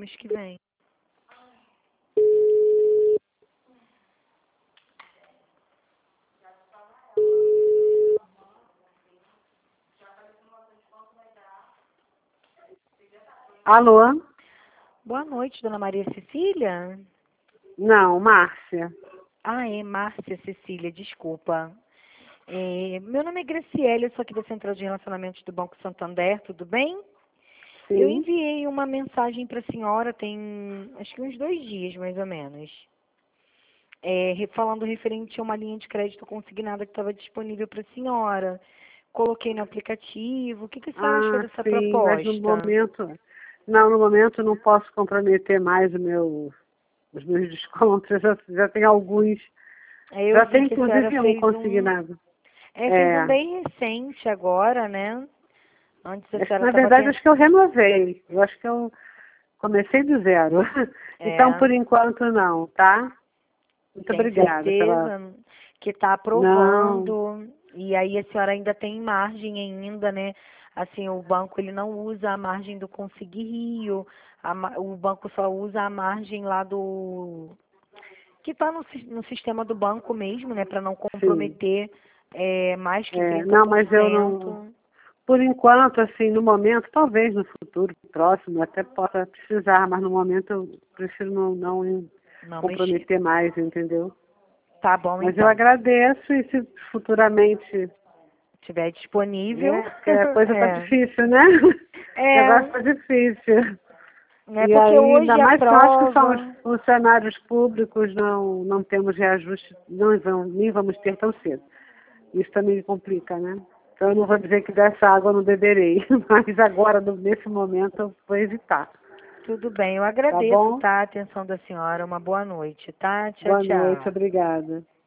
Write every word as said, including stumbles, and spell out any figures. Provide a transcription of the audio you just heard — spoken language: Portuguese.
mês que vem. Alô? Boa noite, dona Maria Cecília. Não, Márcia. Ah, é Márcia Cecília, desculpa. É, meu nome é Graciela, eu sou aqui da Central de Relacionamentos do Banco Santander, tudo bem? Sim. Eu enviei uma mensagem para a senhora tem, acho que uns dois dias, mais ou menos, é, re- falando referente a uma linha de crédito consignada que estava disponível para a senhora. Coloquei no aplicativo. O que, que a senhora achou Ah, dessa sim, mas no proposta? momento... Não, no momento eu não posso comprometer mais o meu, os meus descontos. Eu já, já tenho alguns. É, eu Já vi tem que a senhora inclusive um fez um, consignado. é, fez um É. bem recente agora, né? Antes a Acho que, senhora na estava verdade, tendo. acho que eu renovei. Eu acho que eu comecei do zero. Então, É, por enquanto, não, tá? Muito tem obrigada pela... certeza que está Não, aprovando. E aí a senhora ainda tem margem ainda, né? Assim, o banco ele não usa a margem do Consegui Rio. A ma- o banco só usa a margem lá do que está no, sis- no sistema do banco mesmo, né? Para não sim. comprometer é, mais que É, trinta não, por mas eu não... cento. Por enquanto, assim, no momento, talvez no futuro próximo até possa precisar, mas no momento eu prefiro não, não em- Não mexer. comprometer mais, entendeu? Tá bom, Mas eu então. agradeço e se futuramente, Tiver disponível. né, porque a coisa tá é. difícil, né? O negócio É, tá difícil. né? E Porque aí, ainda hoje a mais que eu acho que somos prova. funcionários públicos, não, não temos reajuste, não vamos, nem vamos ter tão cedo. Isso também me complica, né? Então eu não vou dizer que dessa água eu não beberei, mas agora, no- nesse momento, eu vou evitar. Tudo bem, eu Tá agradeço, bom? tá? A atenção da senhora. Uma boa noite, tá? Tchau, Boa noite, tchau. obrigada.